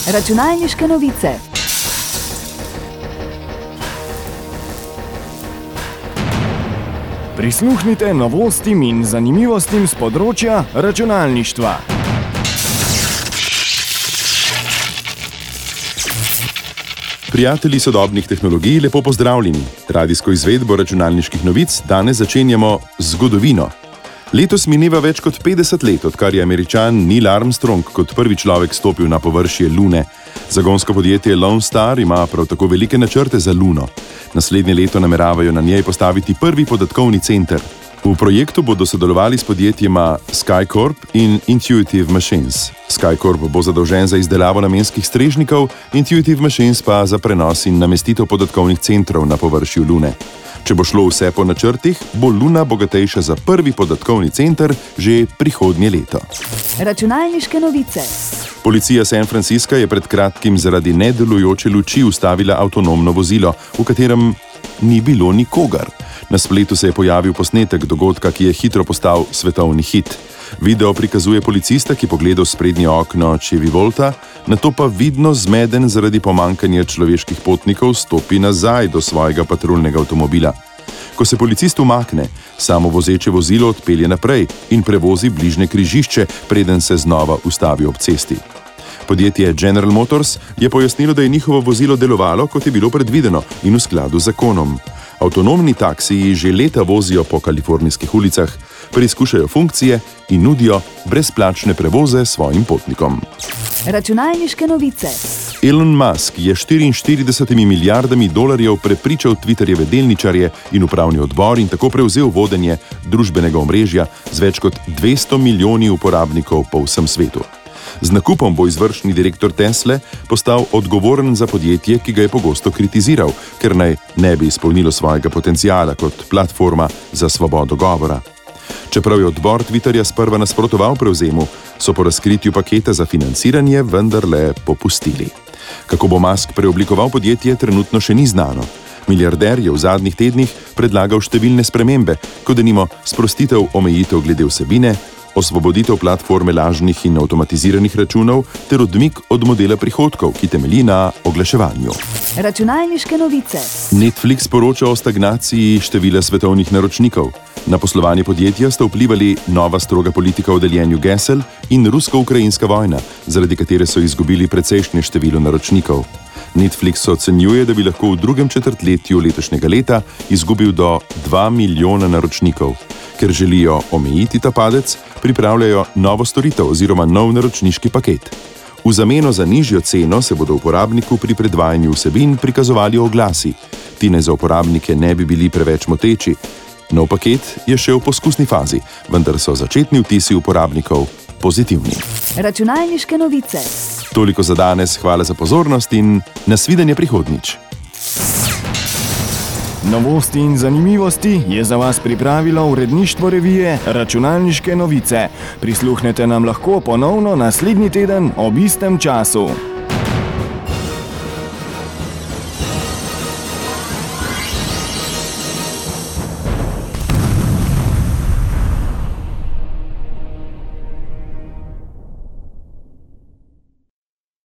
Računalniške novice. Prisluhnite novostim in zanimivostim z področja računalništva. Prijatelji sodobnih tehnologij, lepo pozdravljeni. Radijsko izvedbo računalniških novic danes začenjamo z zgodovino. Letos mineva več kot 50 let, odkar je Američan Neil Armstrong kot prvi človek stopil na površje Lune. Zagonsko podjetje Lone Star ima prav tako velike načrte za Luno. Naslednje leto nameravajo na njej postaviti prvi podatkovni center. V projektu bodo sodelovali s podjetjema SkyCorp in Intuitive Machines. SkyCorp bo zadolžen za izdelavo namenskih strežnikov, Intuitive Machines pa za prenos in namestitev podatkovnih centrov na površju Lune. Če bo šlo vse po načrtih, bo Luna bogatejša za prvi podatkovni center že prihodnje leto. Računalniške novice. Policija San Francisca je pred kratkim zaradi nedelujoče luči ustavila avtonomno vozilo, v katerem ni bilo nikogar. Na spletu se je pojavil posnetek dogodka, ki je hitro postal svetovni hit. Video prikazuje policista, ki pogleda v sprednje okno Chevy Volta, nato pa vidno zmeden zaradi pomanjkanja človeških potnikov stopi nazaj do svojega patruljnega avtomobila. Ko se policist umakne, samo vozeče vozilo odpelje naprej in prevozi bližnje križišče, preden se znova ustavi ob cesti. Podjetje General Motors je pojasnilo, da je njihovo vozilo delovalo, kot je bilo predvideno in v skladu z zakonom. Avtonomni taksiji že leta vozijo po kalifornijskih ulicah, preizkušajo funkcije in nudijo brezplačne prevoze svojim potnikom. Računalniške novice. Elon Musk je 44 milijardami dolarjev prepričal Twitterjeve delničarje in upravni odbor in tako prevzel vodenje družbenega omrežja z več kot 200 milijoni uporabnikov po vsem svetu. Z nakupom bo izvršni direktor Tesle postal odgovoren za podjetje, ki ga je pogosto kritiziral, ker naj ne bi izpolnilo svojega potenciala kot platforma za svobodo govora. Čeprav je odbor Twitterja sprva nasprotoval prevzemu, so po razkritju paketa za financiranje vendarle popustili. Kako bo Musk preoblikoval podjetje, trenutno še ni znano. Milijarder je v zadnjih tednih predlagal številne spremembe, kot denimo sprostitev omejitev glede vsebine, osvoboditev platforme lažnih in avtomatiziranih računov ter odmik od modela prihodkov, ki temelji na oglaševanju. Računalniške novice. Netflix poroča o stagnaciji števila svetovnih naročnikov. Na poslovanje podjetja sta vplivali nova stroga politika o deljenju gesel in rusko-ukrajinska vojna, zaradi katere so izgubili precejšnje število naročnikov. Netflix ocenjuje, da bi lahko v drugem četrtletju letošnjega leta izgubil do 2 milijona naročnikov. Ker želijo omejiti ta padec, pripravljajo novo storitev oziroma nov naročniški paket. V zameno za nižjo ceno se bodo uporabniku pri predvajanju vsebin prikazovali oglasi. Ti naj za uporabnike ne bi bili preveč moteči. Nov paket je še v poskusni fazi, vendar so začetni vtisi uporabnikov pozitivni. Računalniške novice. Toliko za danes, hvala za pozornost in nasvidenje prihodnjič. Novosti in zanimivosti je za vas pripravilo uredništvo revije Računalniške novice. Prisluhnete nam lahko ponovno naslednji teden ob istem času.